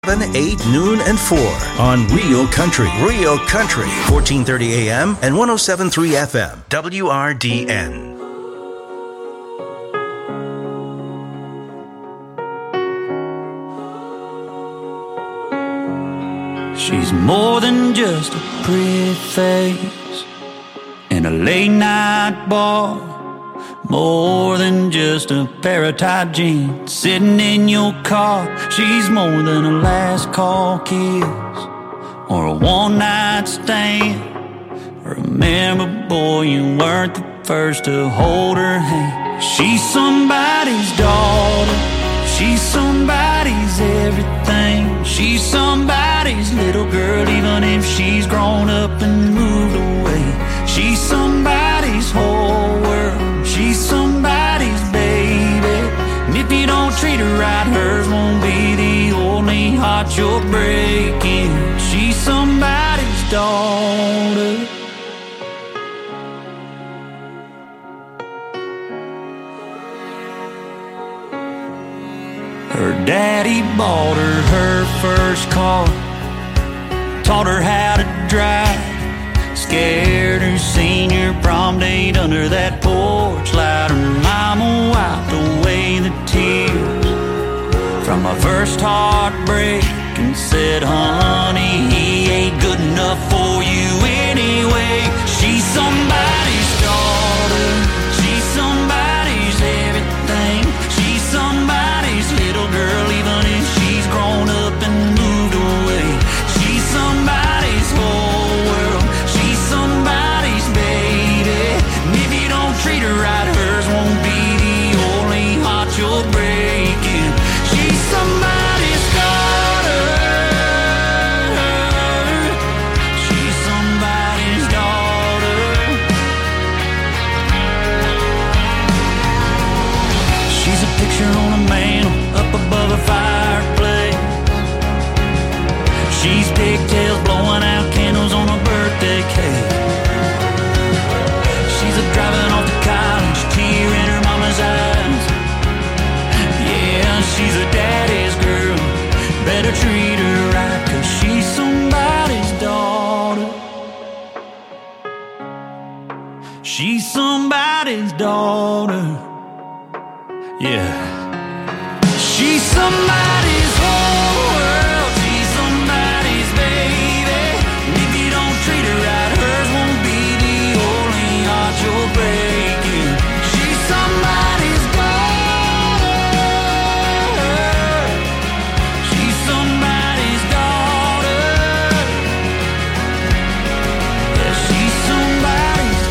7, 8, noon, and 4 on Real Country. Real Country, 1430 AM and 107.3 FM, WRDN. She's more than just a pretty face in a late night bar. More than just a pair of tight jeans sitting in your car. She's more than a last call kiss or a one night stand. Remember, boy, you weren't the first to hold her hand. She's somebody's daughter. She's somebody's everything. She's somebody's little girl, even if she's grown up and moved away. She's somebody's whole world. She's somebody's baby. And if you don't treat her right, hers won't be the only heart you're breaking. She's somebody's daughter. Her daddy bought her first car, taught her how to drive, scared her senior prom date under that porch light. Her mama wiped away the tears from my first heartbreak and said, honey, he ain't good enough for you anyway. She's somebody's daughter. She's somebody's everything. She's somebody's little girl, even if she's grown up and moved away. She's somebody's whole world. She's somebody's baby. And if you don't treat her right, hers won't be the only heart you're breaking. She's somebody's daughter. She's somebody's daughter. She's a picture on a mantle up above a fireplace. She's pigtails blowing out candles on a birthday cake. She's a driving off to college, tear in her mama's eyes. Yeah, she's a daddy's girl. Better treat her right, 'cause she's somebody's daughter. She's somebody's daughter. Yeah. She's somebody's whole world. She's somebody's baby. And if you don't treat her right, hers won't be the only heart you're breaking. She's somebody's daughter. She's somebody's daughter. Yeah, she's somebody's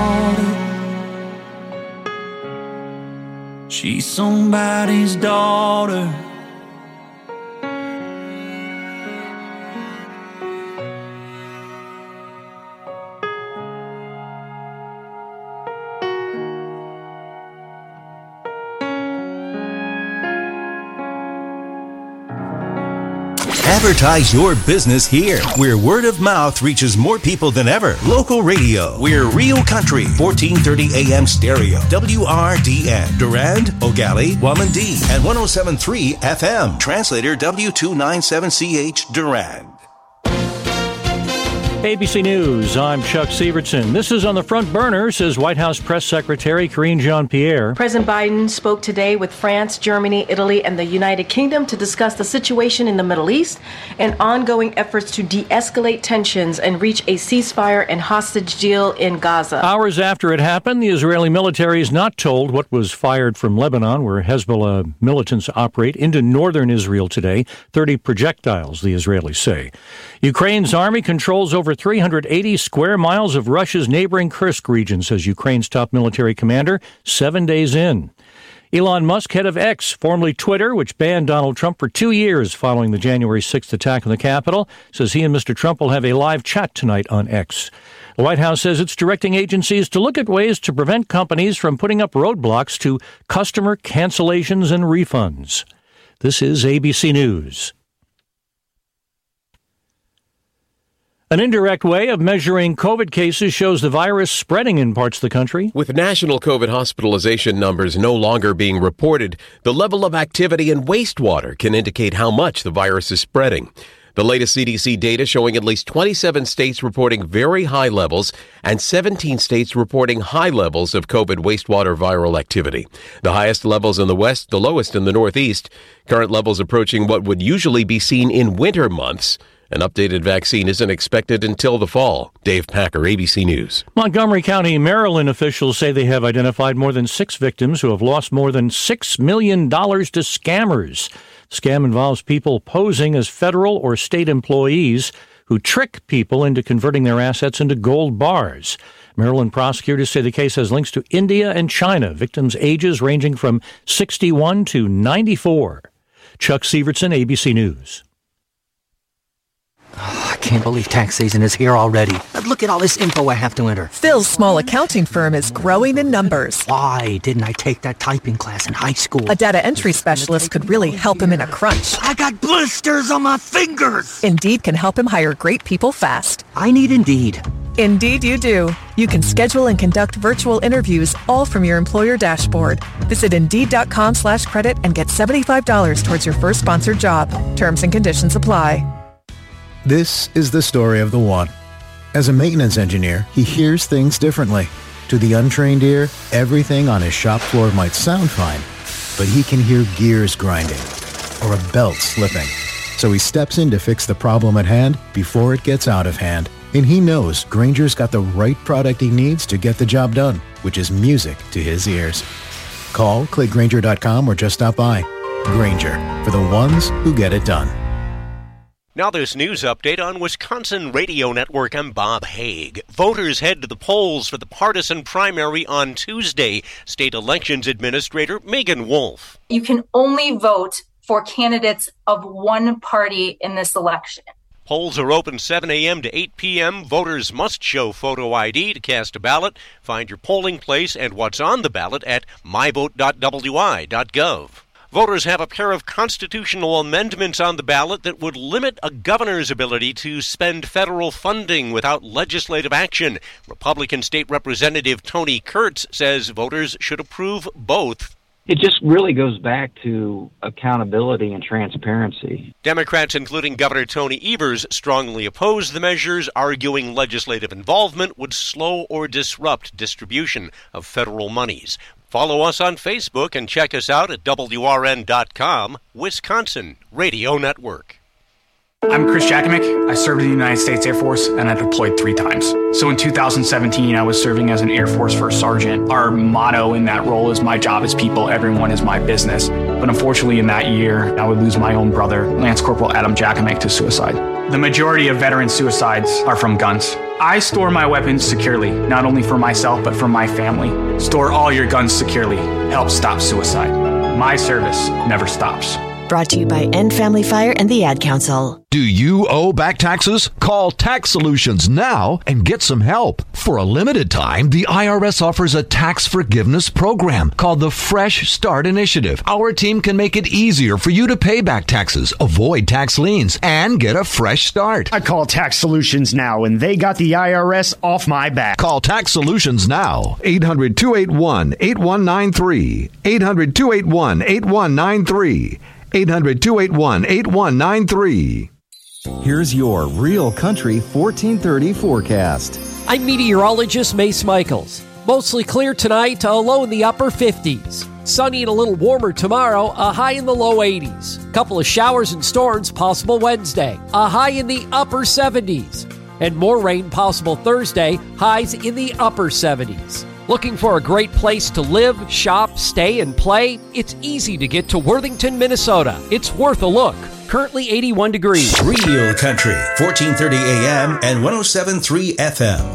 daughter. She's somebody's daughter. Advertise your business here, where word of mouth reaches more people than ever. Local radio. We're Real Country, 1430 AM stereo, WRDN, Durand, Ogali, Wamandee, and 107.3 FM. Translator W297CH, Durand. ABC News, I'm Chuck Sievertson. This is on the front burner, says White House Press Secretary Karine Jean-Pierre. President Biden spoke today with France, Germany, Italy, and the United Kingdom to discuss the situation in the Middle East and ongoing efforts to de-escalate tensions and reach a ceasefire and hostage deal in Gaza. Hours after it happened, the Israeli military is not told what was fired from Lebanon, where Hezbollah militants operate, into northern Israel today. 30 projectiles, the Israelis say. Ukraine's army controls over 380 square miles of Russia's neighboring Kursk region, says Ukraine's top military commander, 7 days in. Elon Musk, head of X, formerly Twitter, which banned Donald Trump for 2 years following the January 6th attack on the Capitol, says he and Mr. Trump will have a live chat tonight on X. The White House says it's directing agencies to look at ways to prevent companies from putting up roadblocks to customer cancellations and refunds. This is ABC News. An indirect way of measuring COVID cases shows the virus spreading in parts of the country. With national COVID hospitalization numbers no longer being reported, the level of activity in wastewater can indicate how much the virus is spreading. The latest CDC data showing at least 27 states reporting very high levels and 17 states reporting high levels of COVID wastewater viral activity. The highest levels in the west, the lowest in the northeast. Current levels approaching what would usually be seen in winter months. An updated vaccine isn't expected until the fall. Dave Packer, ABC News. Montgomery County, Maryland officials say they have identified more than 6 victims who have lost more than $6 million to scammers. The scam involves people posing as federal or state employees who trick people into converting their assets into gold bars. Maryland prosecutors say the case has links to India and China, victims' ages ranging from 61 to 94. Chuck Sievertson, ABC News. Oh, I can't believe tax season is here already. Look at all this info I have to enter. Phil's small accounting firm is growing in numbers. Why didn't I take that typing class in high school? A data entry specialist could really help him in a crunch. I got blisters on my fingers. Indeed can help him hire great people fast. I need Indeed. Indeed you do. You can schedule and conduct virtual interviews all from your employer dashboard. Visit Indeed.com/credit and get $75 towards your first sponsored job. Terms and conditions apply. This is the story of the one. As a maintenance engineer, he hears things differently. To the untrained ear, everything on his shop floor might sound fine, but he can hear gears grinding or a belt slipping. So he steps in to fix the problem at hand before it gets out of hand. And he knows Grainger's got the right product he needs to get the job done, which is music to his ears. Call, click Grainger.com, or just stop by. Grainger, for the ones who get it done. Now this news update on Wisconsin Radio Network. I'm Bob Haig. Voters head to the polls for the partisan primary on Tuesday. State Elections Administrator Megan Wolf. You can only vote for candidates of one party in this election. Polls are open 7 a.m. to 8 p.m. Voters must show photo ID to cast a ballot. Find your polling place and what's on the ballot at myvote.wi.gov. Voters have a pair of constitutional amendments on the ballot that would limit a governor's ability to spend federal funding without legislative action. Republican State Representative Tony Kurtz says voters should approve both. It just really goes back to accountability and transparency. Democrats, including Governor Tony Evers, strongly oppose the measures, arguing legislative involvement would slow or disrupt distribution of federal monies. Follow us on Facebook and check us out at WRN.com, Wisconsin Radio Network. I'm Chris Jakimick. I served in the United States Air Force and I deployed 3 times. So in 2017, I was serving as an Air Force First Sergeant. Our motto in that role is my job is people, everyone is my business. But unfortunately in that year, I would lose my own brother, Lance Corporal Adam Jakimick, to suicide. The majority of veteran suicides are from guns. I store my weapons securely, not only for myself, but for my family. Store all your guns securely. Help stop suicide. My service never stops. Brought to you by End Family Fire and the Ad Council. Do you owe back taxes? Call Tax Solutions now and get some help. For a limited time, the IRS offers a tax forgiveness program called the Fresh Start Initiative. Our team can make it easier for you to pay back taxes, avoid tax liens, and get a fresh start. I call Tax Solutions now, and they got the IRS off my back. Call Tax Solutions now. 800-281-8193. 800-281-8193. 800-281-8193. Here's your Real Country 1430 forecast. I'm meteorologist Mace Michaels. Mostly clear tonight, a low in the upper 50s. Sunny and a little warmer tomorrow, a high in the low 80s. Couple of showers and storms possible Wednesday, a high in the upper 70s. And more rain possible Thursday, highs in the upper 70s. Looking for a great place to live, shop, stay, and play? It's easy to get to Worthington, Minnesota. It's worth a look. Currently 81 degrees. Real Country, 1430 AM and 107.3 FM.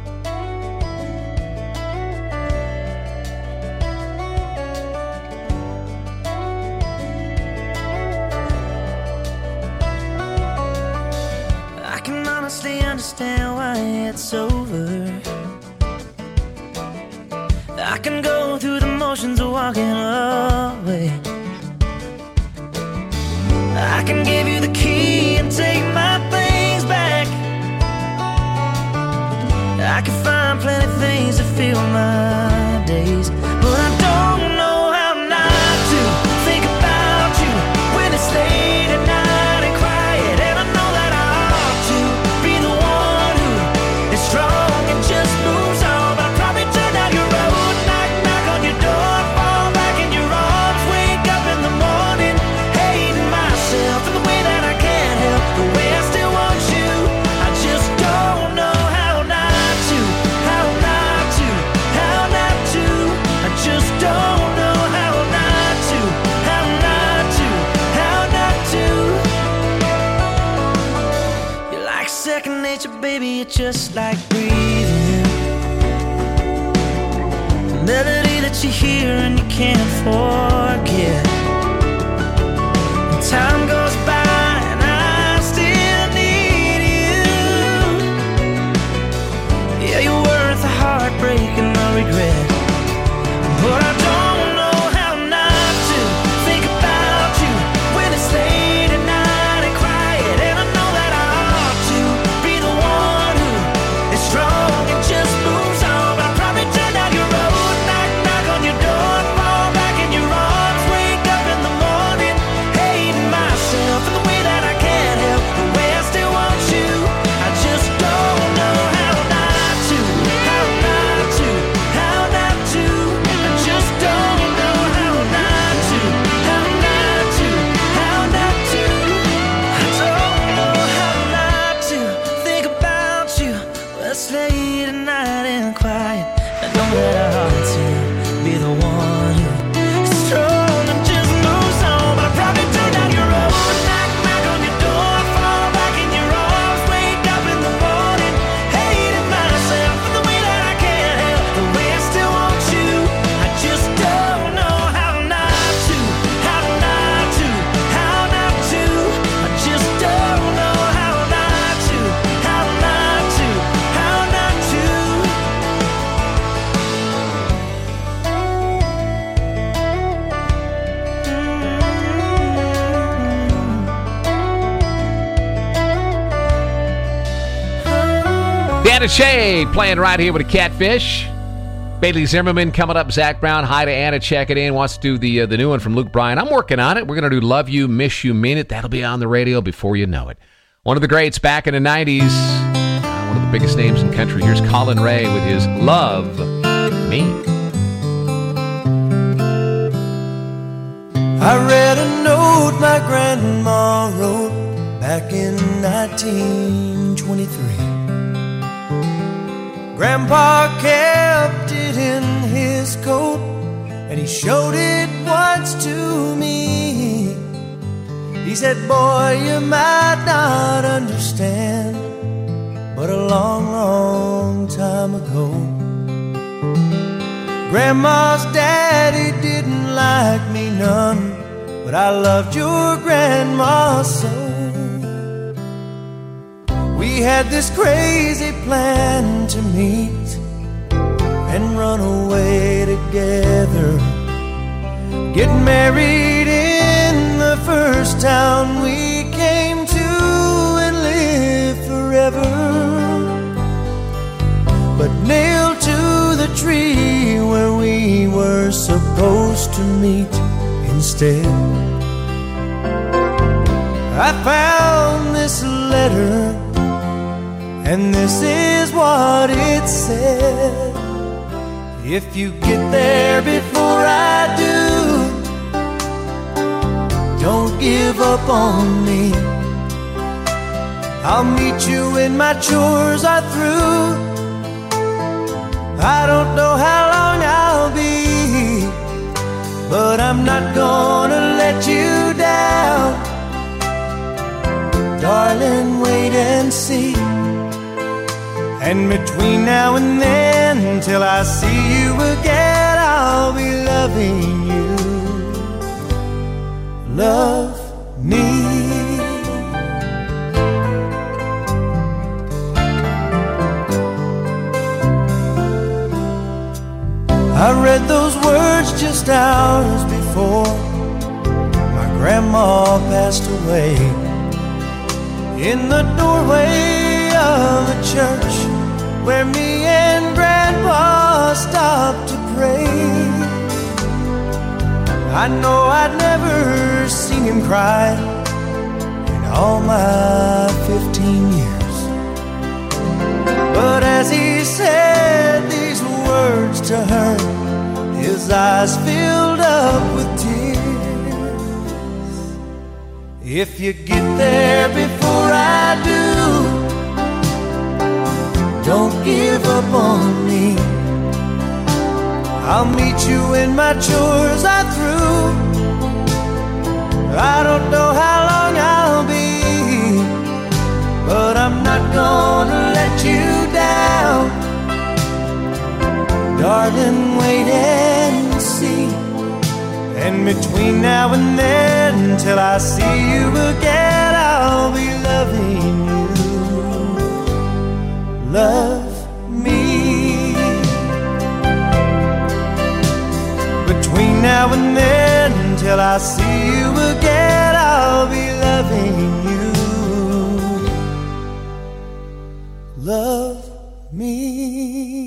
I can honestly understand why it's over. I can go through the motions of walking away. I can give you the key and take my things back. you, baby, you're just like breathing. A melody that you hear and you can't forget. And time goes by and I still need you. Yeah, you're worth the heartbreak and the regret. But I don't know how not to think about you when it's late at night and quiet. And I know that I ought to be the one who is strong and just moves on. But I probably turn down your road, knock, knock on your door, fall back in your arms, wake up in the morning, hating myself in the way that I can't help the way I still want you. I just don't know how not to, how not to, how not to. I just don't know how not to, how not to, how not to. I don't know how not to think about you. Well, it's late at night and quiet. I know that I ought to be the one who is strong and just moves on. But I probably turn down your road, knock, knock on your door, fall back in your arms, wake up in the morning, hating myself in the way that I can't help the way I still want you. I just don't know how not to, how not to, how not to. I just don't know how not to, how not to, how not to. Anna Shea playing right here with a Catfish. Bailey Zimmerman coming up. Zach Brown. Hi to Anna checking in. Wants to do the new one from Luke Bryan. I'm working on it. We're going to do Love You, Miss You, Mean It. That'll be on the radio before you know it. One of the greats back in the 90s. One of the biggest names in country. Here's Colin Ray with his Love Me. I read a note my grandma wrote back in 1923. Grandpa kept it in his coat, and he showed it once to me. He said, boy, you might not understand, but a long, long time ago, Grandma's daddy didn't like me none, but I loved your grandma so. We had this crazy plan to meet and run away together, get married in the first town we came to and live forever. But nailed to the tree where we were supposed to meet instead, I found this letter, and this is what it said. If you get there before I do, don't give up on me. I'll meet you when my chores are through. I don't know how long I'll be, but I'm not gonna let you down. Darling, wait and see. And between now and then, till I see you again, I'll be loving you. Love me. I read those words just hours before my grandma passed away, in the doorway of a church where me and Grandpa stopped to pray. I know I'd never seen him cry in all my 15 years, but as he said these words to her, his eyes filled up with tears. If you get there before I do, don't give up on me. I'll meet you when my chores are through. I don't know how long I'll be, but I'm not gonna darling, wait and see. And between now and then, till I see you again, I'll be loving you. Love me. Between now and then, till I see you again, I'll be loving you. Love me.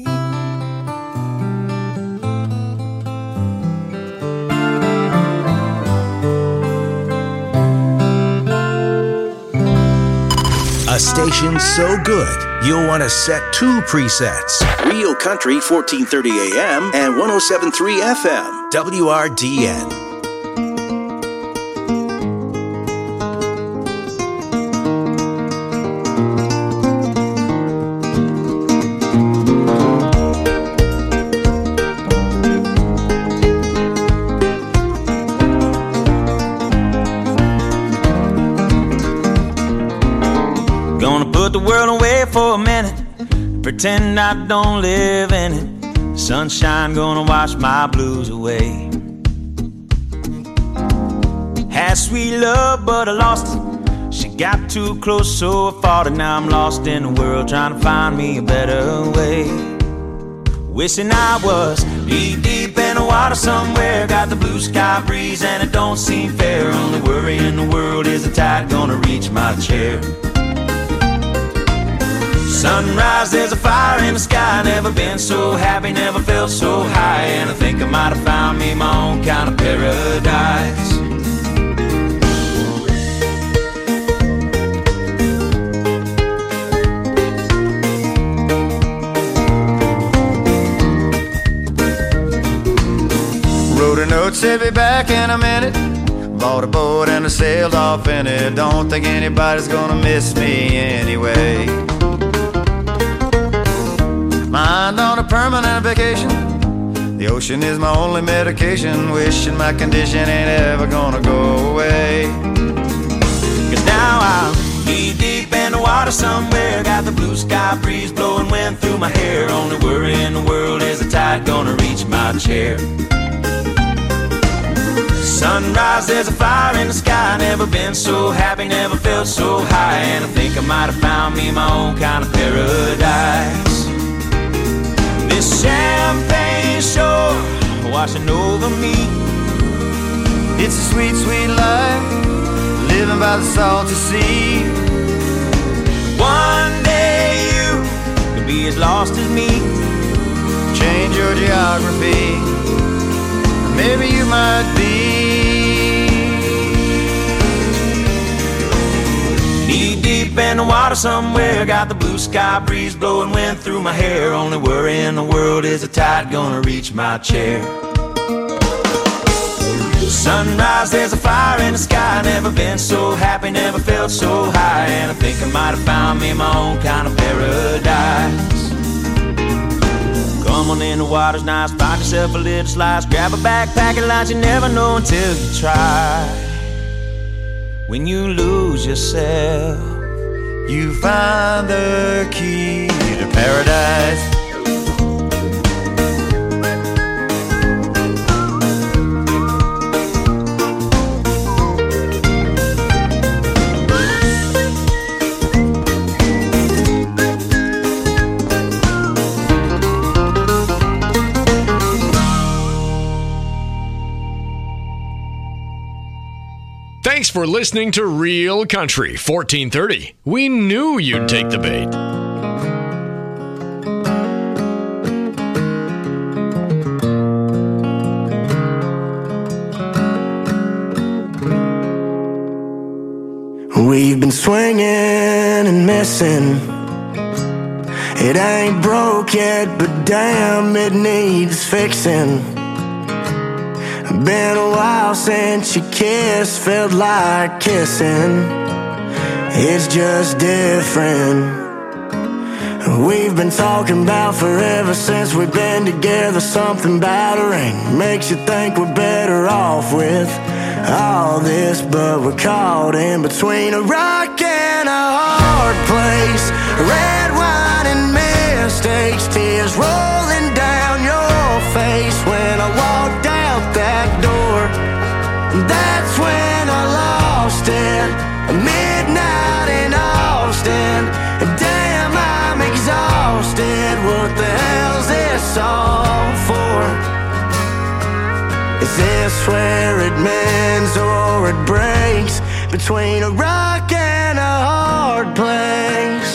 A station so good, you'll want to set 2 presets. Real Country 1430 AM and 107.3 FM, WRDN. For a minute, pretend I don't live in it. Sunshine gonna wash my blues away. Had sweet love, but I lost it. She got too close, so I fought it. Now I'm lost in the world, trying to find me a better way. Wishing I was deep in the water somewhere. Got the blue sky breeze and it don't seem fair. Only worry in the world is the tide gonna reach my chair. Sunrise, there's a fire in the sky. Never been so happy, never felt so high. And I think I might have found me my own kind of paradise. Wrote a note, said be back in a minute. Bought a boat and I sailed off in it. Don't think anybody's gonna miss me anyway. Mind on a permanent vacation. The ocean is my only medication. Wishing my condition ain't ever gonna go away. Cause now I'm deep in the water somewhere. Got the blue sky breeze blowing wind through my hair. Only worry in the world is the tide gonna reach my chair. Sunrise, there's a fire in the sky. Never been so happy, never felt so high. And I think I might have found me my own kind of paradise. This champagne shore washing over me. It's a sweet, sweet life, living by the salty sea. One day you could be as lost as me. Change your geography, maybe you might be. Knee deep in the water somewhere. Got the blue sky breeze blowing wind through my hair. Only worry in the world is the tide gonna reach my chair. Sunrise, there's a fire in the sky. Never been so happy, never felt so high. And I think I might have found me my own kind of paradise. Come on in, the water's nice. Find yourself a little slice. Grab a backpack and lunch. You never know until you try. When you lose yourself, you find the key to paradise. Thanks for listening to Real Country 1430. We knew you'd take the bait. We've been swinging and missing. It ain't broke yet, but damn, it needs fixing. Been a while since you kissed, felt like kissing. It's just different. We've been talking about forever since we've been together. Something about a ring makes you think we're better off with all this, but we're caught in between a rock and a hard place. Red wine and mistakes, tears rolling down your between a rock and a hard place.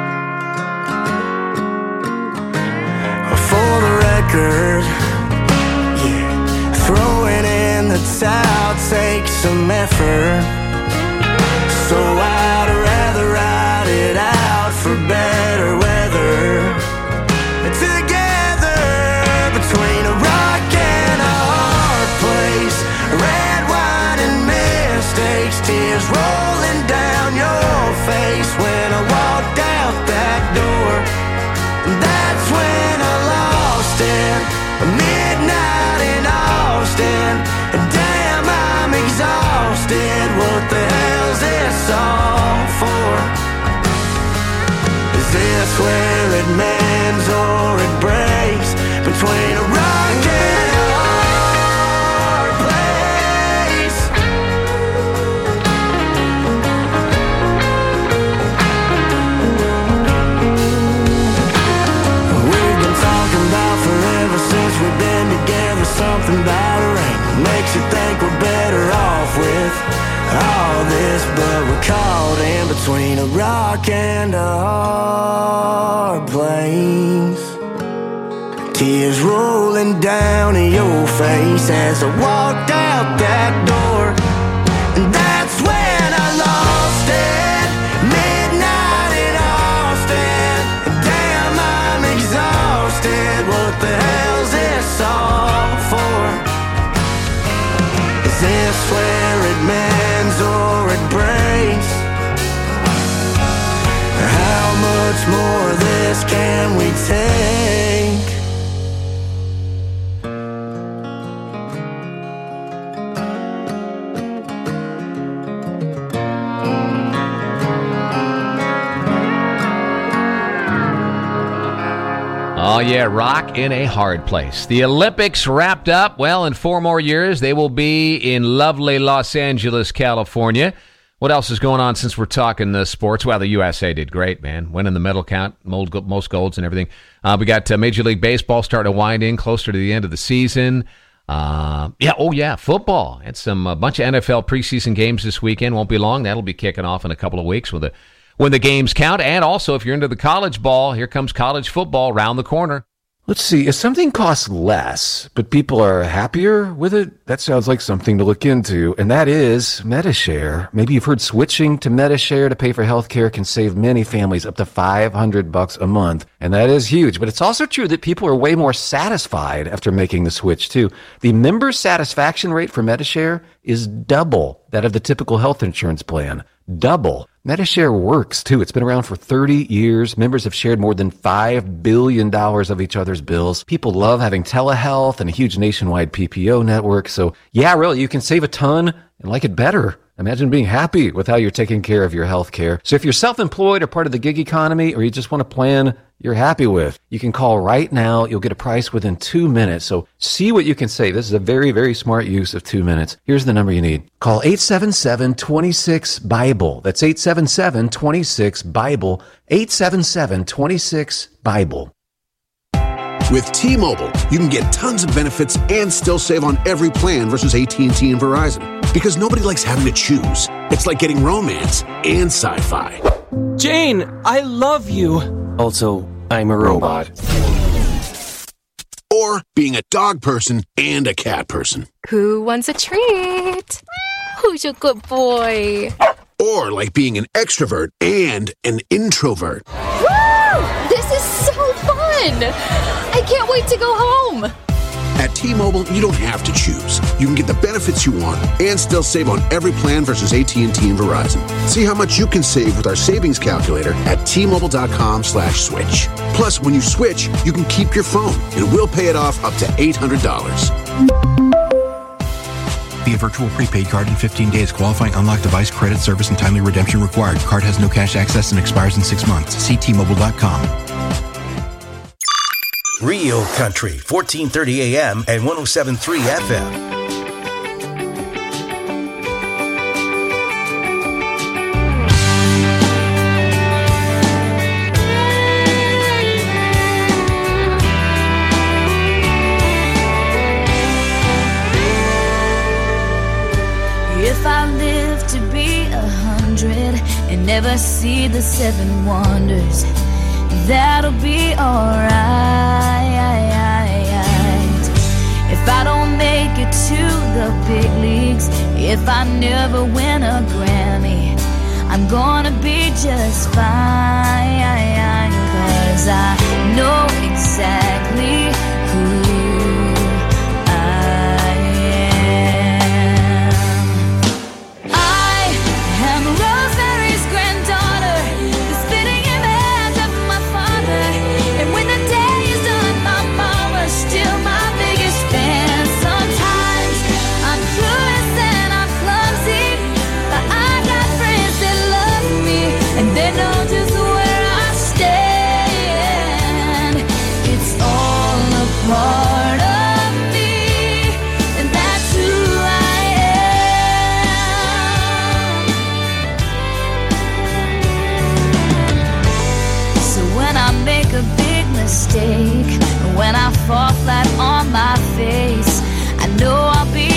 For the record, yeah, throwing in the towel takes some effort. So I'd rather ride it out for better weather. Together between a rock and a hard place. Red wine and mistakes, tears rolling down your face. When I walked out that door, that's when I lost it. Midnight in Austin, damn, I'm exhausted. What the hell's this all for? Is this where it mends or it breaks? Between a rock and a hard place. We've been talking about forever since we've been together. Something about a ring makes you think we're better off with all this, but we're caught in between a rock and a hard place. Tears rolling down your face as I walked out that door, and that's when I lost it. Midnight in Austin, damn, I'm exhausted. What the hell's this all for? Is this where it mends or it breaks? How much more of this can we take? Oh, yeah, rock in a hard place. The Olympics wrapped up. Well, in 4 more years, they will be in lovely Los Angeles, California. What else is going on since we're talking sports? Well, the USA did great, man. Winning the medal count, most golds and everything. We got Major League Baseball starting to wind in closer to the end of the season. Football. It's a bunch of NFL preseason games this weekend. Won't be long. That'll be kicking off in a couple of weeks when the games count. And also, if you're into the college ball, here comes college football round the corner. Let's see, if something costs less, but people are happier with it, that sounds like something to look into, and that is Medi-Share. Maybe you've heard switching to Medi-Share to pay for healthcare can save many families up to $500 a month, and that is huge. But it's also true that people are way more satisfied after making the switch, too. The member satisfaction rate for Medi-Share is double that of the typical health insurance plan. Double. Medi-Share works, too. It's been around for 30 years. Members have shared more than $5 billion of each other's bills. People love having telehealth and a huge nationwide PPO network. So, yeah, really, you can save a ton and like it better. Imagine being happy with how you're taking care of your health care. So if you're self-employed or part of the gig economy, or you just want a plan you're happy with, you can call right now. You'll get a price within 2 minutes. So see what you can save. This is a very, very smart use of 2 minutes. Here's the number you need. Call 877-26-BIBLE. That's 877-26-BIBLE. 877-26-BIBLE. With T-Mobile, you can get tons of benefits and still save on every plan versus AT&T and Verizon. Because nobody likes having to choose. It's like getting romance and sci-fi. Jane, I love you. Also, I'm a robot. Or being a dog person and a cat person. Who wants a treat? Who's a good boy? Or like being an extrovert and an introvert. Woo! This is so fun! I can't wait to go home. At T-Mobile, you don't have to choose. You can get the benefits you want and still save on every plan versus AT&T and Verizon. See how much you can save with our savings calculator at T-Mobile.com/switch. Plus, when you switch, you can keep your phone and we'll pay it off up to $800. Via virtual prepaid card in 15 days. Qualifying unlocked device, credit, service, and timely redemption required. Card has no cash access and expires in 6 months. See T-Mobile.com. Real Country, 1430 AM and 107.3 FM. If I live to be see the 7 wonders. That'll be alright. If I don't make it to the big leagues, if I never win a Grammy, I'm gonna be just fine, 'cause I know exactly who I am. I am Rosemary's granddaughter, the spitting image of my father. And when the day is done, my mama's still my biggest fan. Sometimes I'm clueless and I'm clumsy, but I got friends that love me, and they know just where I stand. It's all a part of me, and that's who I am. So when I make a big mistake, when I fall flat on my face, I know I'll be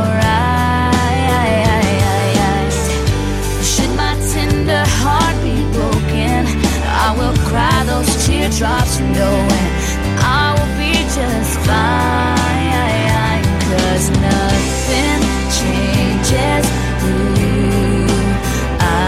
alright. Should my tender heart be broken, I will cry those teardrops knowing I will be just fine, 'cause nothing changes who I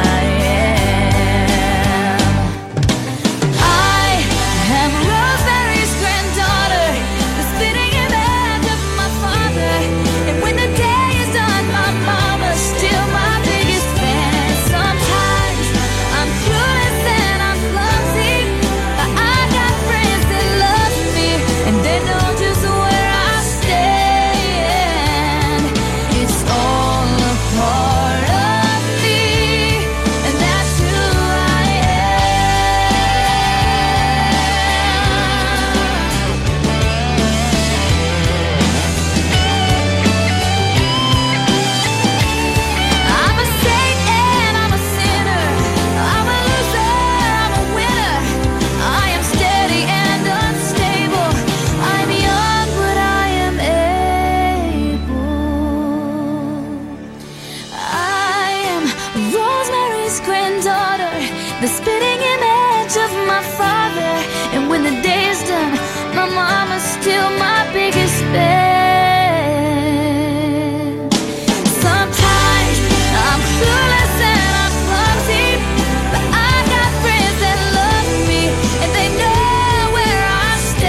am. I am Rosemary's granddaughter, the spitting image of my father. And when the day is done, my mama's still my biggest fan. Sometimes I'm clueless and I'm clumsy, but I got friends that love me, and they know just where I stand. It's all a part of me, and that's who I I'm a saint and I'm a sinner. I'm a loser, I'm a winner. I am steady and unstable. I'm young, but I am able. I am Rosemary's granddaughter, the spitting image of my father. And when the day is done, my mama's still my biggest fan. Sometimes I'm clueless and I'm clumsy, but I got friends that love me, and they know where I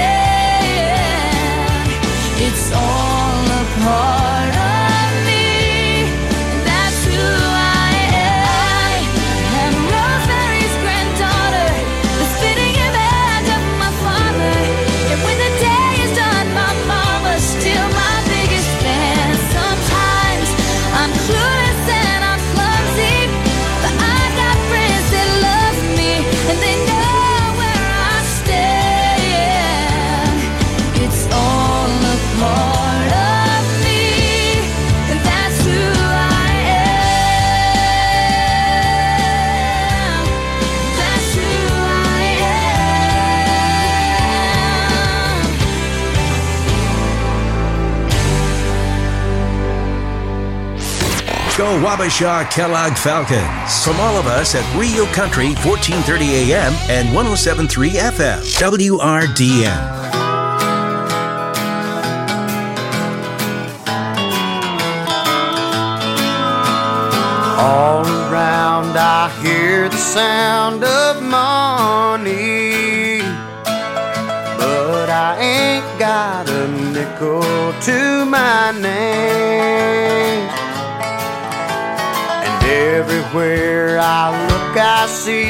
stand. It's all a part of me, and that's who I am. I'm Rosemary's granddaughter, the spitting image of my father. And when the day is done, my mama's still my biggest fan. Sometimes I'm clueless and I'm clumsy, but I got friends that love me, and they know where I stand. It's all a part of me, and that's who I am. That's who I am. Go Wabasha Kellogg Falcons. From all of us at Rio Country, 1430 AM and 107.3 FM. WRDN. All around I hear the sound of money, but I ain't got a nickel to my name. And everywhere I look I see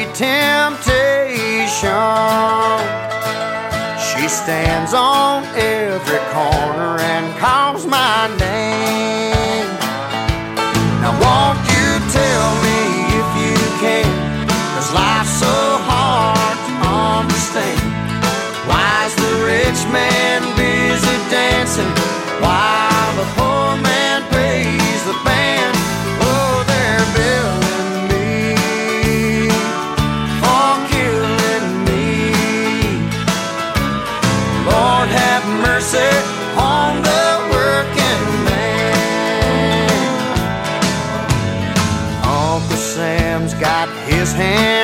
temptation. She stands on every corner and calls my name. Now won't you tell me if you can, 'cause life's so hard to understand. Why's the rich man busy dancing while the poor man pays the band? Oh, they're billing me for killing me. Lord have mercy on the working man.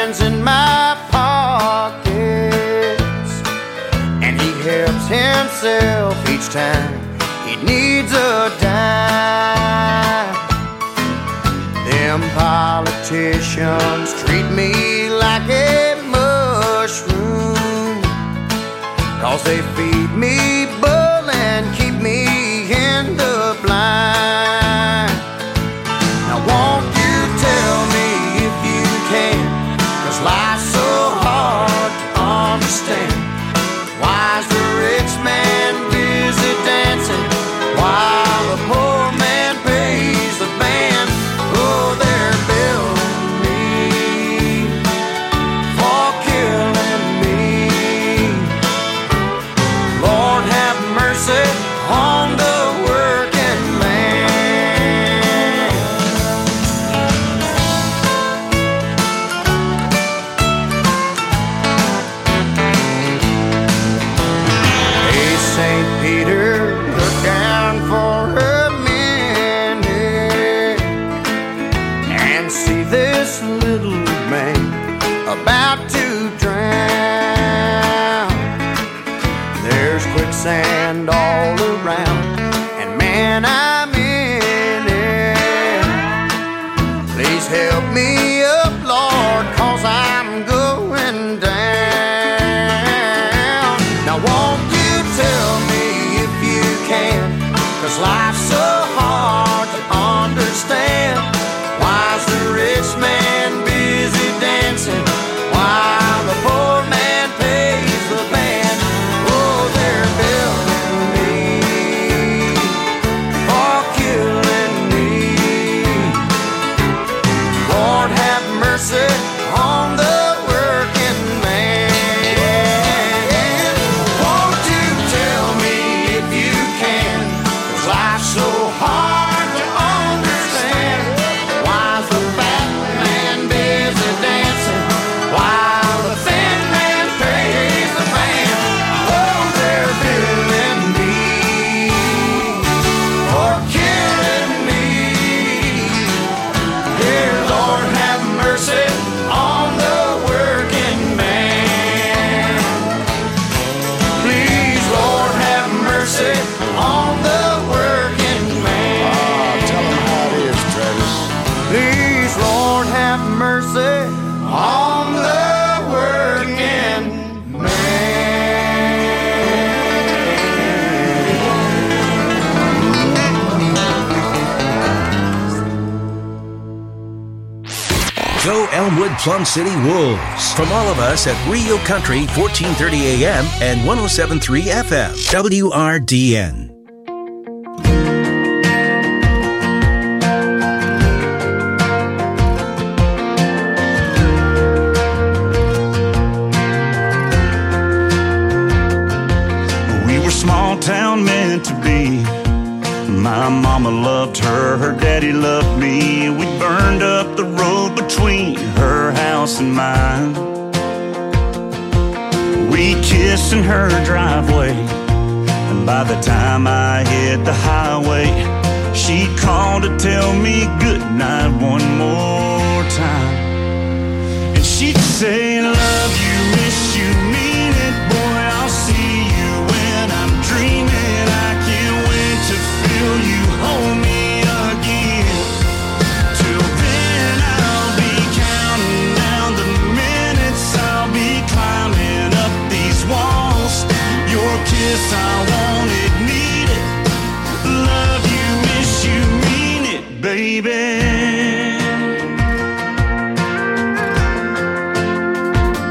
hands in my pockets, and he helps himself each time he needs a dime. Them politicians treat me like a mushroom, 'cause they feed me bull and keep me in the blind. Now won't you tell me if you can, 'cause life's so hard to understand. Why's the rich man busy dancing while the poor man pays the band? Oh, they're billing me for killing me. Lord have mercy on the working man. Hey, St. Peter, look down for a minute and see this little man about to drown. There's quicksand all around, and man, I'm in it. Please help me up, Lord, 'cause I'm going down. Now won't you tell me if you can, 'cause life's so hard to understand. Why's the rich man busy dancing while the poor man pays the band? Oh, they're billing me for killing me. Lord have mercy on the working man. Won't you tell me if you can, 'cause life's so hard to understand. Why's the fat man busy dancing while the thin man pays the band? Oh, they're billing me for killing me. Dear Lord, have mercy on the working man. Please, Lord, have mercy on the working man. Tell him how it is, Travis. Please, Lord, have mercy on the working Go Elmwood Plum City Wolves. From all of us at Rio Country, 1430 AM and 107.3 FM. WRDN. We were small town meant to be. My mama loved her, her daddy loved me. We burned up the road between her house and mine. We kissed in her driveway, and by the time I hit the highway, she called to tell me good night one more time. And she'd say, love you, miss you, mean it, boy, I'll see you when I'm dreaming. I can't wait to feel you hold me again. Till then I'll be counting down the minutes, I'll be climbing up these walls. Your kiss, I want it, need it. Love you, miss you, mean it, baby.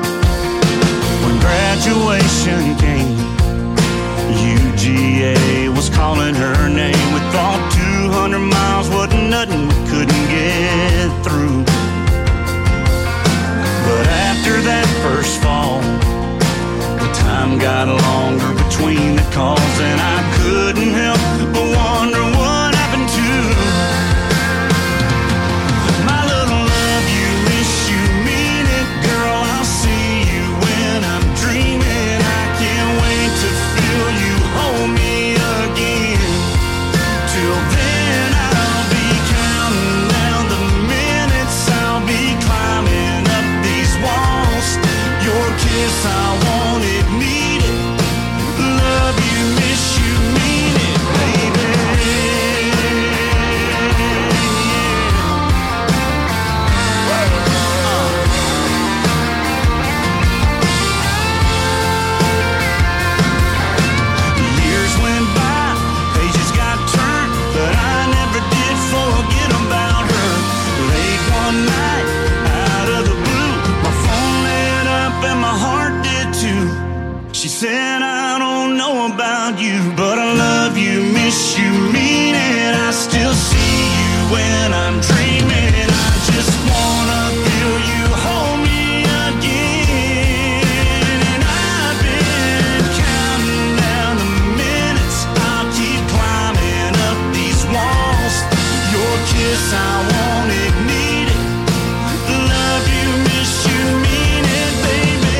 you, but I love you, miss you, mean it. I still see you when I'm dreaming. I just wanna feel you hold me again. And I've been counting down the minutes. I'll keep climbing up these walls. Your kiss, I want it, need it. Love you, miss you, mean it, baby.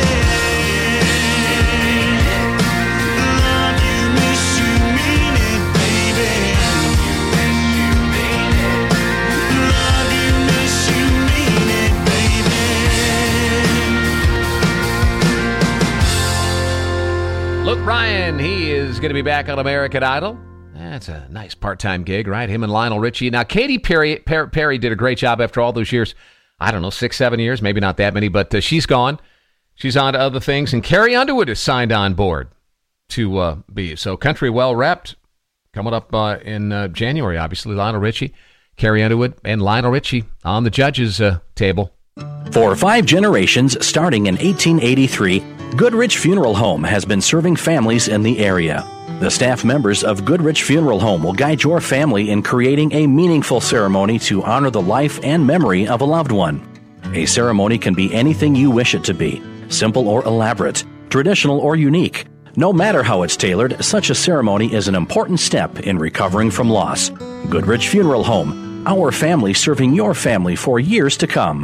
Love you, miss you, mean it, baby. Love you, miss you, mean it, baby. Luke Bryan, he is going to be back on American Idol. That's a nice part-time gig, right? Him and Lionel Richie. Now, Katy Perry did a great job after all those years. I don't know, 6, 7 years, maybe not that many, but she's gone. She's on to other things, and Carrie Underwood is signed on board to be. So country well-repped, coming up in January, obviously, Lionel Richie, Carrie Underwood, and Lionel Richie on the judges' table. For 5 generations, starting in 1883, Goodrich Funeral Home has been serving families in the area. The staff members of Goodrich Funeral Home will guide your family in creating a meaningful ceremony to honor the life and memory of a loved one. A ceremony can be anything you wish it to be, simple or elaborate, traditional or unique. No matter how it's tailored, such a ceremony is an important step in recovering from loss. Goodrich Funeral Home, our family serving your family for years to come.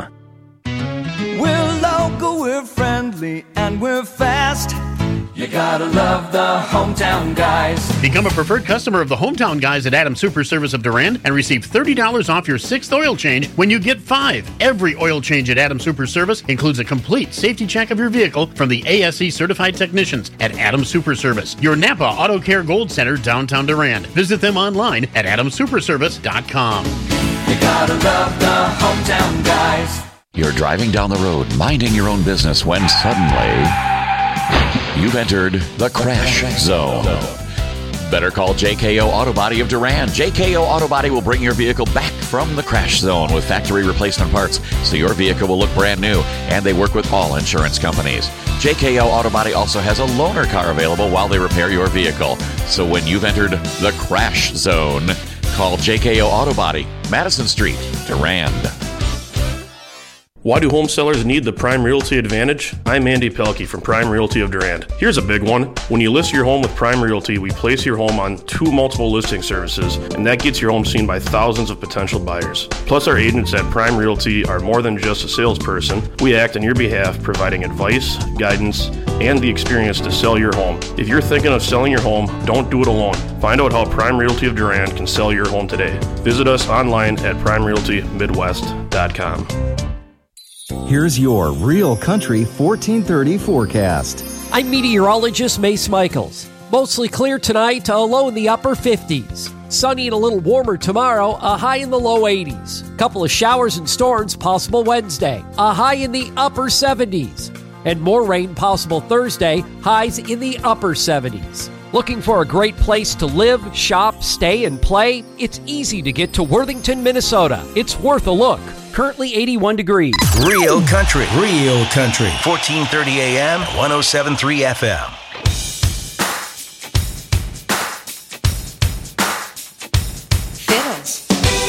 We're local, we're friendly, and we're fast. You gotta love the Hometown Guys. Become a preferred customer of the Hometown Guys at Adams Super Service of Durand and receive $30 off your 6th oil change when you get 5. Every oil change at Adams Super Service includes a complete safety check of your vehicle from the ASE certified technicians at Adams Super Service, your Napa Auto Care Gold Center, downtown Durand. Visit them online at adamsuperservice.com. You gotta love the Hometown Guys. You're driving down the road, minding your own business, when suddenly you've entered the crash zone. Better call JKO Auto Body of Durand. JKO Auto Body will bring your vehicle back from the crash zone with factory replacement parts so your vehicle will look brand new, and they work with all insurance companies. JKO Auto Body also has a loaner car available while they repair your vehicle. So when you've entered the crash zone, call JKO Auto Body, Madison Street, Durand. Why do home sellers need the Prime Realty Advantage? I'm Andy Pelkey from Prime Realty of Durand. Here's a big one. When you list your home with Prime Realty, we place your home on 2 multiple listing services, and that gets your home seen by thousands of potential buyers. Plus, our agents at Prime Realty are more than just a salesperson. We act on your behalf, providing advice, guidance, and the experience to sell your home. If you're thinking of selling your home, don't do it alone. Find out how Prime Realty of Durand can sell your home today. Visit us online at primerealtymidwest.com. Here's your Real Country 1430 forecast. I'm meteorologist Mace Michaels. Mostly clear tonight, a low in the upper 50s. Sunny and a little warmer tomorrow, a high in the low 80s. Couple of showers and storms possible Wednesday, a high in the upper 70s. And more rain possible Thursday, highs in the upper 70s. Looking for a great place to live, shop, stay, and play? It's easy to get to Worthington, Minnesota. It's worth a look. Currently 81 degrees. Real Country. 1430 AM, 107.3 FM. Fiddles.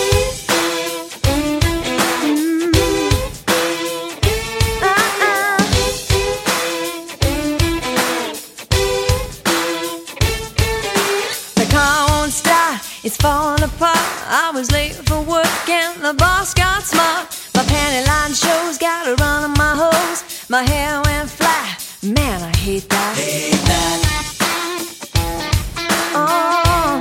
The car won't start, it's falling apart. I was late for work and the boss got smart. My panty line shows, got a run on my hose. My hair went flat, man, I hate that. Oh,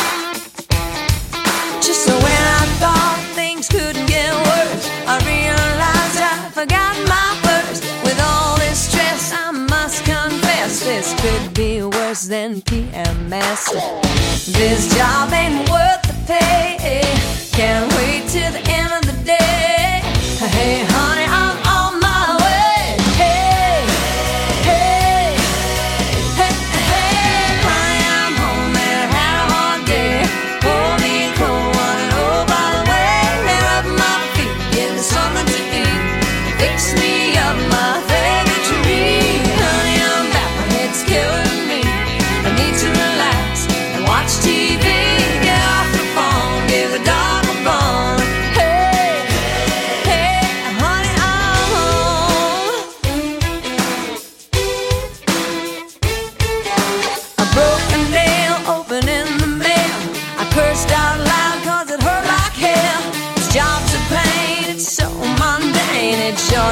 just so when I thought things couldn't get worse, I realized I forgot my purse. With all this stress, I must confess, this could be worse than PMS. This job ain't worth the pay. Can't wait till the end of the day. Hey, honey, I'm on my way. Hey, hey, hey, hey, honey, I'm home and I had a hard day. Pour me a cold one and oh, by the way, hair up my feet, give me something to eat. Fix me up my favorite tree. Honey, I'm back, my head's killing me. I need to relax.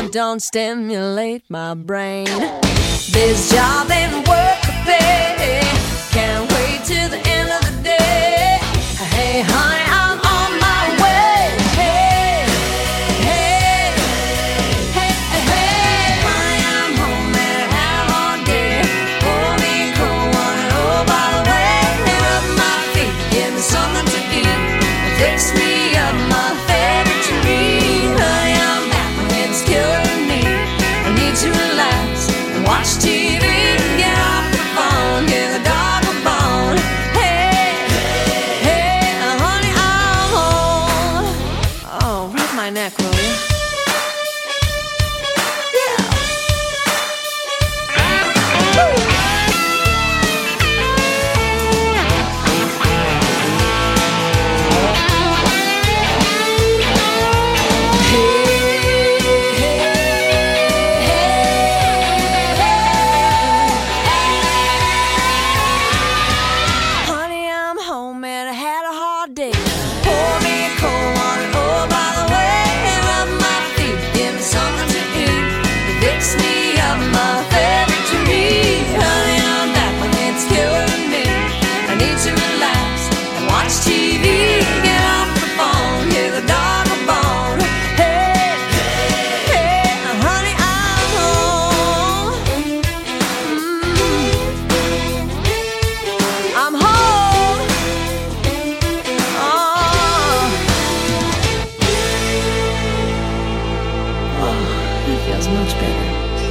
Oh, don't stimulate my brain. This job and work pay. Can't wait till the end of the day. Hey, honey, I'm on my way. Hey, hey, hey, hey. Honey, I'm home and I had a hard day. Pour me a cold one and oh, by the way, rub my feet, give me something to eat. Fix me up my favorite treat. Honey, I'm back, my head's killing me. I need to relax and watch TV. Get off the phone, give the dog a bone. Hey, hey, honey, I'm home. Oh, rub my neck, will you? Honey, I'm home and I had a hard day. Pour me a cold one and oh, by the way, rub my feet, give me something to eat. Fix me up my favorite treat. Honey, I'm back, my head's killing me. I need to relax and watch TV. Get off the phone, give the dog a bone. Hey, hey, honey, I'm home. I'm home. Oh, it feels much better.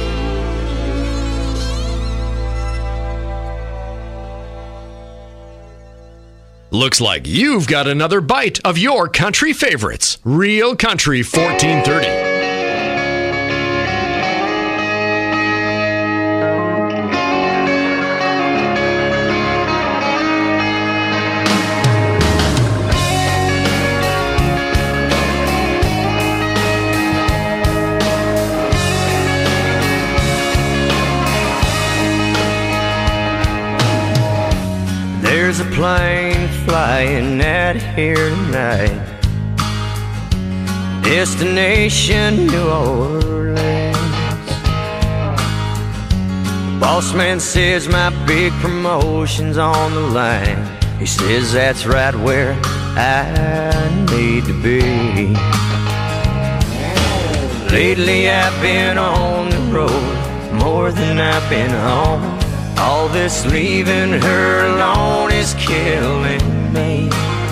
Looks like you've got another bite of your country favorites. Real Country 1430. There's a plane flying out here tonight. Destination New Orleans. Boss man says my big promotion's on the line. He says that's right where I need to be. Lately I've been on the road more than I've been home. All this leaving her alone is killing me.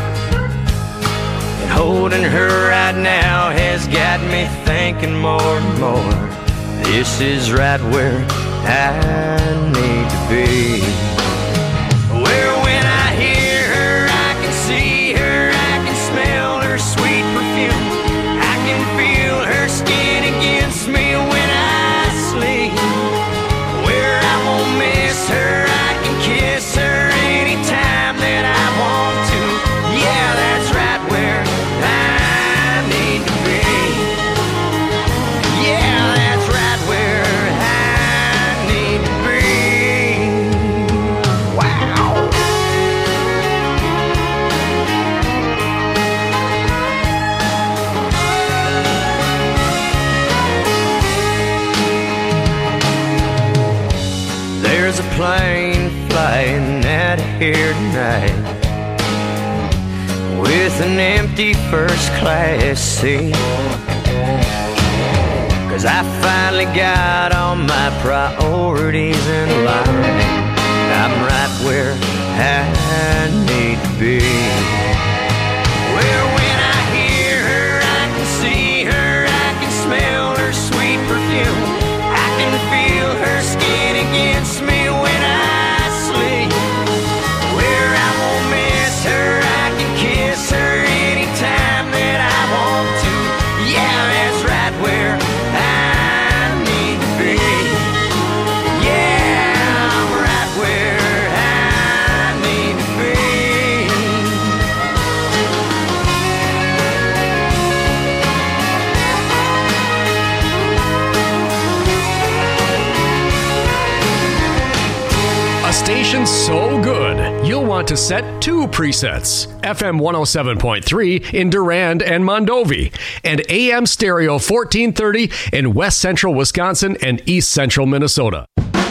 And holding her right now has got me thinking more and more. This is right where I need to be. Where when I hear her, I can see her, I can smell her sweet perfume. I can feel her skin against me when I sleep. Where I won't miss her, I can kiss her anytime that I want to. Yeah, that's right where I need to be. Yeah, that's right where I need to be. Wow. There's a plane flying out of here tonight with an empty first class seat. 'Cause I finally got all my priorities in line. I'm right where I need to be. Where when I hear her, I can see her, I can smell her sweet perfume. I can feel her skin against me when I sleep. Where I won't miss her, I can kiss her anytime that I want to. Yeah, that's right where I need to be. Yeah, I'm right where I need to be. station so good, you'll want to set 2 presets. FM 107.3 in Durand and Mondovi, and AM stereo 1430 in West Central Wisconsin and East Central Minnesota.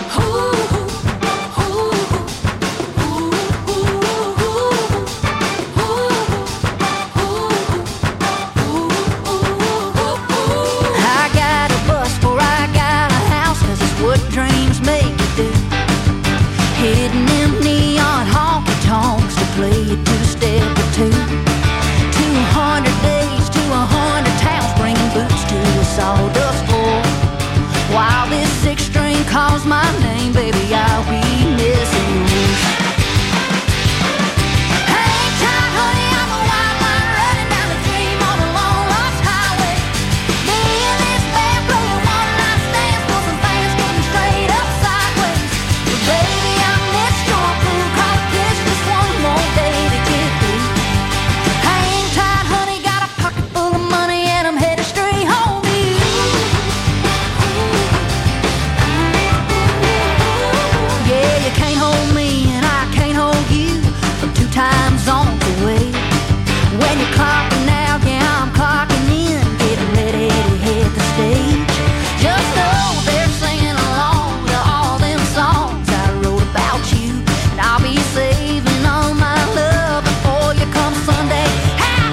I got a bus before I got a house, 'cause it's what dreams make you do. Hitting them neon honky tonks to play a two-step or two. 200 days to 100 towns, bringing boots to a sawdust floor. While this 6-string calls my name, baby, I'll be missing you. Hang tight, honey, I'm a wild line running down the dream on a long lost highway. Me and this band playing one-night stands for some fans getting straight up sideways. But baby, I missed your crew, 'cause there's just one more day to get through. Hang tight, honey, got a pocket full of money and I'm headed straight home to you. Yeah, you can't hold me and I can't hold you from 2 time zones away. When you're clocking out, yeah, I'm clocking in, getting ready to hit the stage. Just know they're singing along to all them songs I wrote about you, and I'll be saving all my love before you come Sunday. Hang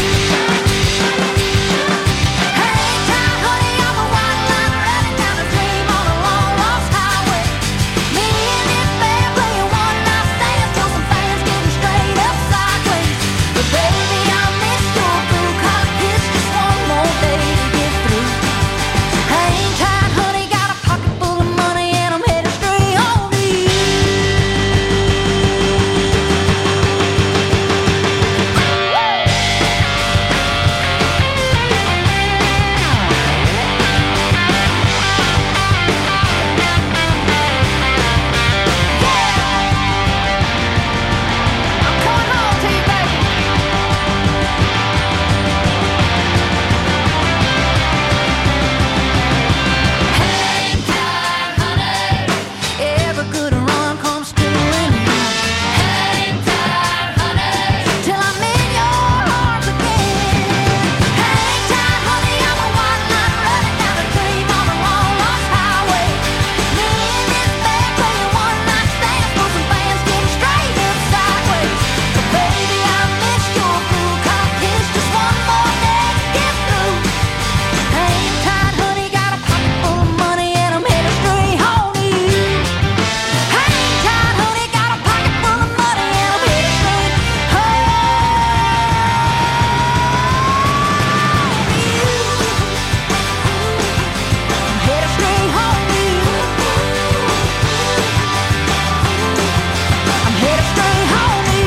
tight, honey, I'm a white line running down the dream on a long lost highway. Me and this band playing one-night stands till some fans getting straight up sideways. But baby, I missed your crew, 'cause it's just one more day to get through. Hang tight, honey, got a pocket full of money and I'm headed straight home to you. Every good run comes to an end. Hang tight, honey, till I'm in your arms again. Hang tight, honey, I'm a white line running down the dream on a long lost highway. Me and this band playing one-night stands for some fans getting straight up sideways. But baby, I missed your crew, 'cause it's just one more day to get through. Hang tight, honey, got a pocket full of money and I'm headed straight home to you. Hang tight, honey, got a pocket full of money and I'm headed straight home to you. I'm headed straight home to you. I'm headed straight home to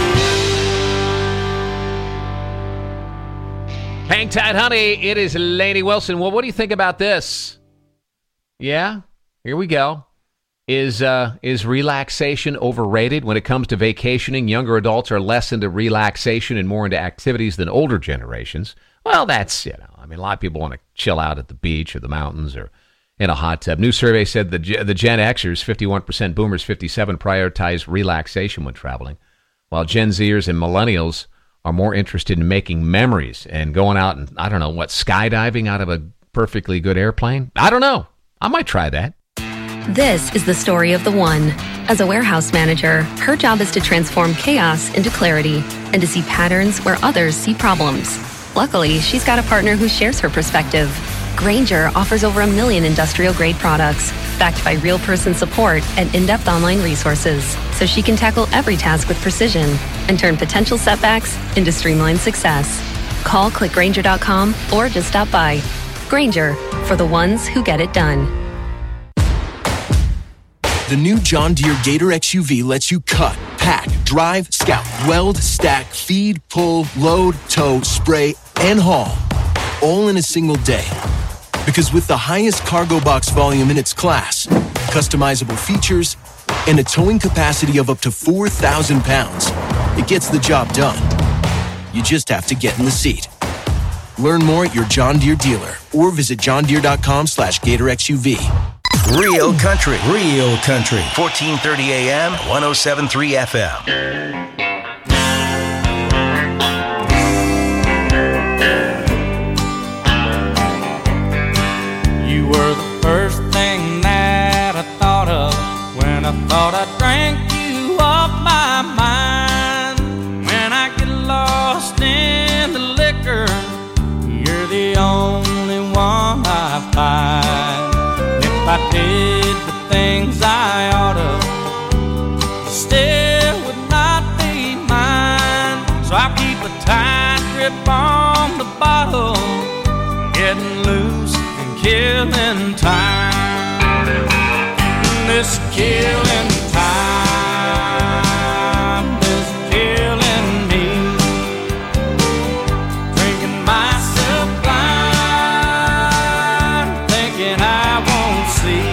you. Hang tight, honey. It is Lainey Wilson. Well, what do you think about this? Yeah, here we go. Is relaxation overrated when it comes to vacationing? Younger adults are less into relaxation and more into activities than older generations. Well, that's, a lot of people want to chill out at the beach or the mountains or in a hot tub. New survey said the Gen Xers, 51%, Boomers, 57%, prioritize relaxation when traveling, while Gen Zers and Millennials are more interested in making memories and going out and, skydiving out of a perfectly good airplane? I don't know. I might try that. This is the story of the one. As a warehouse manager, her job is to transform chaos into clarity and to see patterns where others see problems. Luckily, she's got a partner who shares her perspective. Grainger offers over 1 million industrial-grade products, backed by real-person support and in-depth online resources, so she can tackle every task with precision and turn potential setbacks into streamlined success. Call clickgrainger.com or just stop by. Grainger, for the ones who get it done. The new John Deere Gator XUV lets you cut, pack, drive, scout, weld, stack, feed, pull, load, tow, spray, and haul, all in a single day. Because with the highest cargo box volume in its class, customizable features, and a towing capacity of up to 4,000 pounds, it gets the job done. You just have to get in the seat. Learn more at your John Deere dealer or visit johndeere.com/GatorXUV. Real country. Real country. 1430 AM, 107.3 FM. You were the first thing that I thought of when I thought I drank you off my mind. When I get lost in the liquor, you're the only one I find. If I did the things I oughta, still would not be mine. So I keep a tight grip on the bottle, getting loose and killing time. This killing time is killing me. Drinking myself blind, thinking I won't see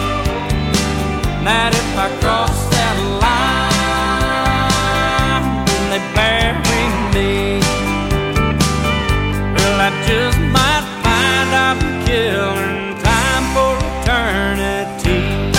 that if I cross that line, then they bury me. Well, I just might find I'm killing time for eternity.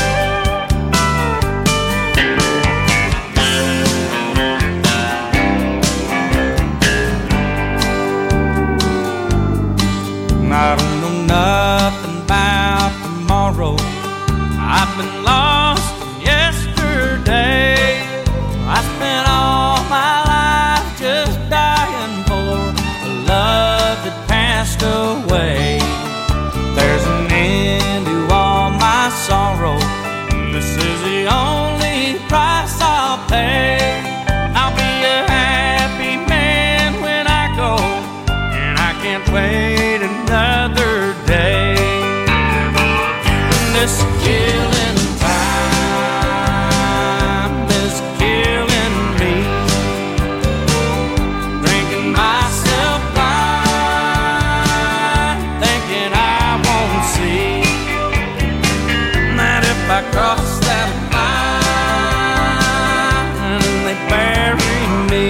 I don't know nothing about tomorrow. I've been lost in yesterday. I spent all my life just dying for a love that passed away. There's an end to all my sorrow. This is the only price I'll pay. I'll be a happy man when I go, and I can't wait another day. This killing time is killing me. Drinking myself blind, thinking I won't see that if I cross that line and they bury me,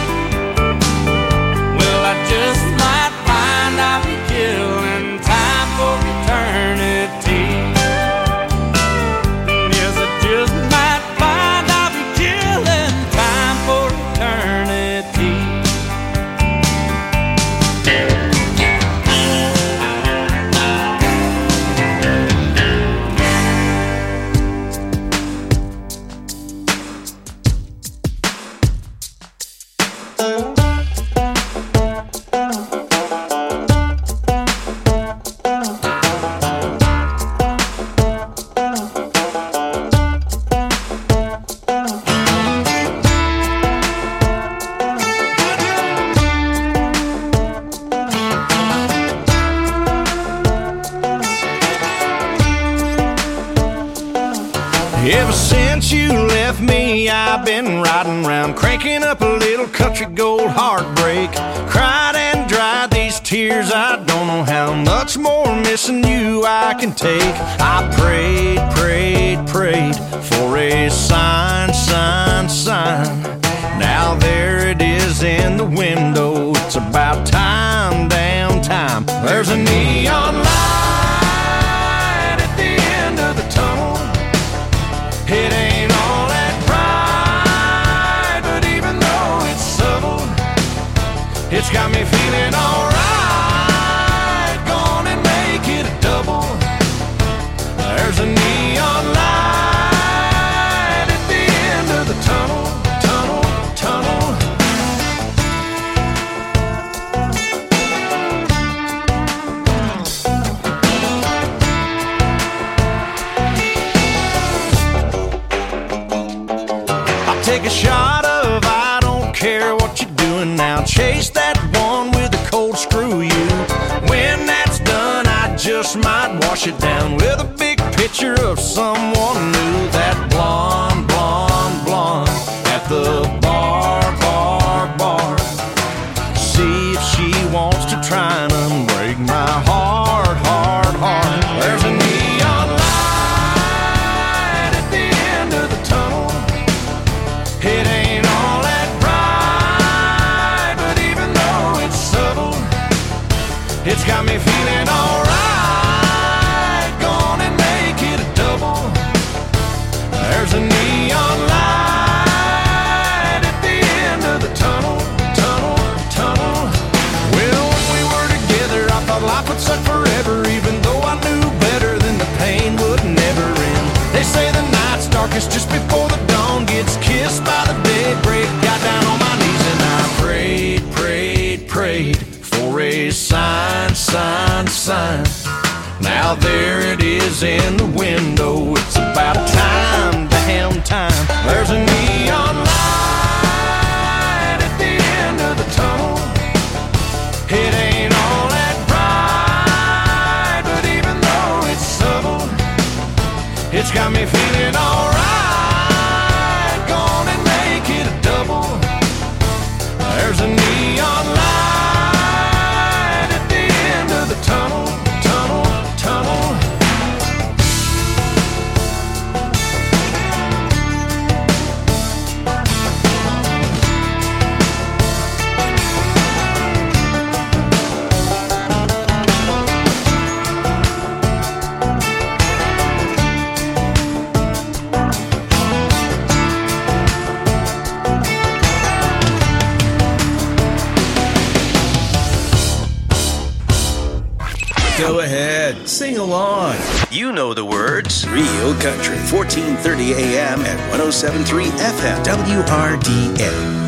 well, I just might find I'll be killing time for eternity. Yes, I just might find I'll be killing time for eternity. Ever since you left me, I've been riding around, cranking up a little country gold heartbreak. Cried and dried these tears, I don't know how much more missing you I can take. I prayed, prayed, prayed for a sign, sign, sign. Now there it is in the window, it's about time, damn time. There's a neon light at the end of the tunnel. It ain't all that bright, but even though it's subtle, it's got me feeling alright. Gone and make it a double. There's a neon light at the end of the tunnel, tunnel, tunnel. Take a shot of I don't care what you're doing now. Chase that one with a cold screw you. When that's done, I just might wash it down with a big picture of someone new. That blonde, blonde, blonde at the bar, bar, bar. See if she wants to try and unbreak my heart, heart, heart. There's a neon light at the end of the tunnel. It ain't all that bright, but even though it's subtle, it's got me feeling alright. Gonna make it a Now there it is in the window. It's about time, damn time. There's a neon light at the end of the tunnel. It ain't all that bright, but even though it's subtle, it's got me feeling alright. Go on and make it a double. There's a neon light at the end of the tunnel, tunnel, tunnel. Go ahead, sing along. You know the words. Real Country, 1430 AM and 107.3 FM, WRDA.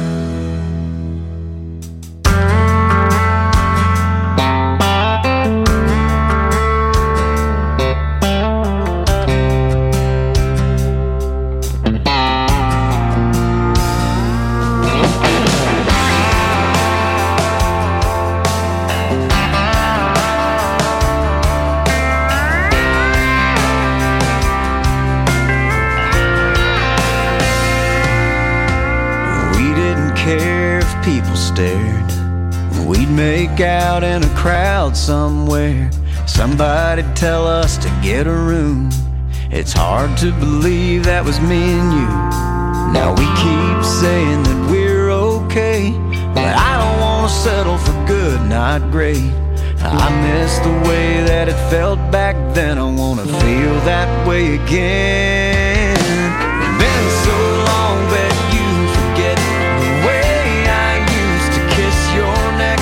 Out in a crowd somewhere, somebody'd tell us to get a room. It's hard to believe that was me and you. Now we keep saying that we're okay, but I don't want to settle for good, not great. I miss the way that it felt back then. I want to feel that way again. It's been so long that you forget the way I used to kiss your neck.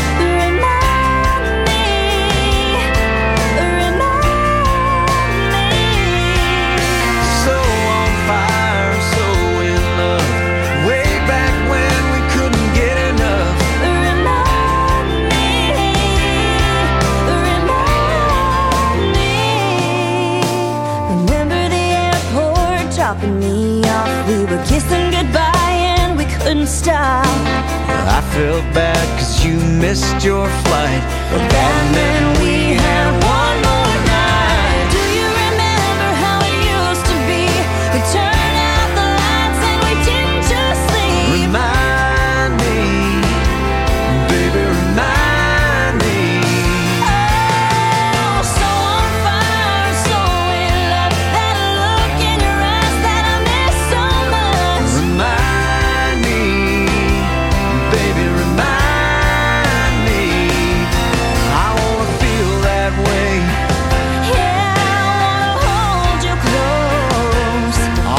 Me off. We were kissing goodbye and we couldn't stop. I felt bad 'cause you missed your flight, but that meant we had one